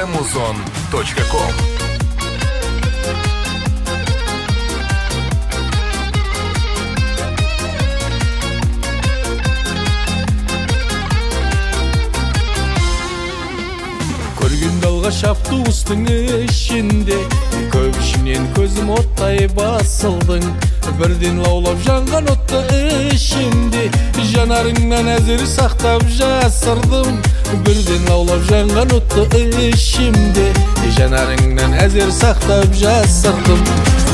remuzon.com. Көргенде алғаш автобустың ішінде көп ішімнен көзім оттай басылдың. Бірден лаулап жанған отты ішімде, жанарыңнан әзір сақтап жасырдым. Бірден лаулап жанған отты ішімде, жанарыңнан әзір сақтап жасырдым.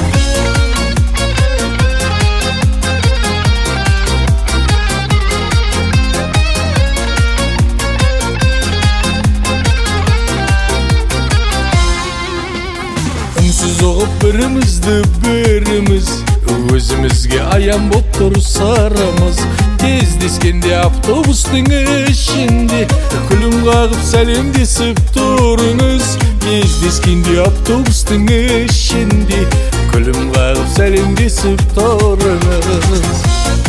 Үнсіз оғып біріміз өзімізге аян боп тұрсарымыз. Кездескенде автобустың ішінде күлім қағып сәлемдесіп тұрыңыз. Кездескенде автобустың ішінде күлім қағып сәлемдесіп тұрыңыз.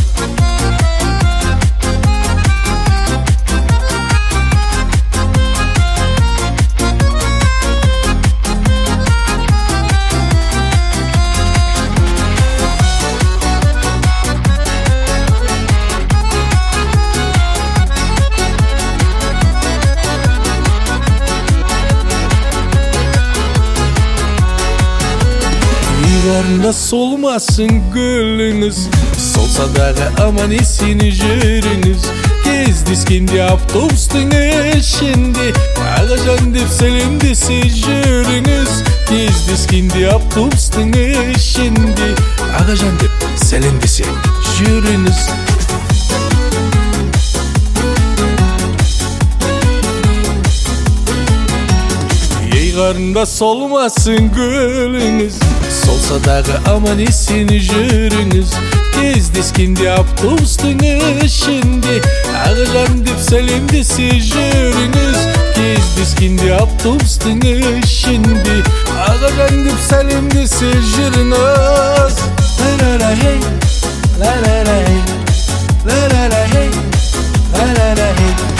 Иғарында солмасын гүліңіз, солса дағы аман есен жүріңіз. Кездескенде автобустың ішінде ағажан деп сәлемдесе жүріңіз. Кездескенде автобустың ішінде ағажан деп сәлемдесе жүріңіз. Иғарында солмасын гүліңіз, солса дағы аман есен жүріңіз. Кездескенде автобустың ішінде ағажан деп сәлемдесе жүріңіз. Кездескенде автобустың ішінде ағажан деп сәлемдесе жүріңіз. Ла-ла-ла-хей, ла-ла-ла-хей, ла-ла-ла-хей, ла-ла-ла-хей.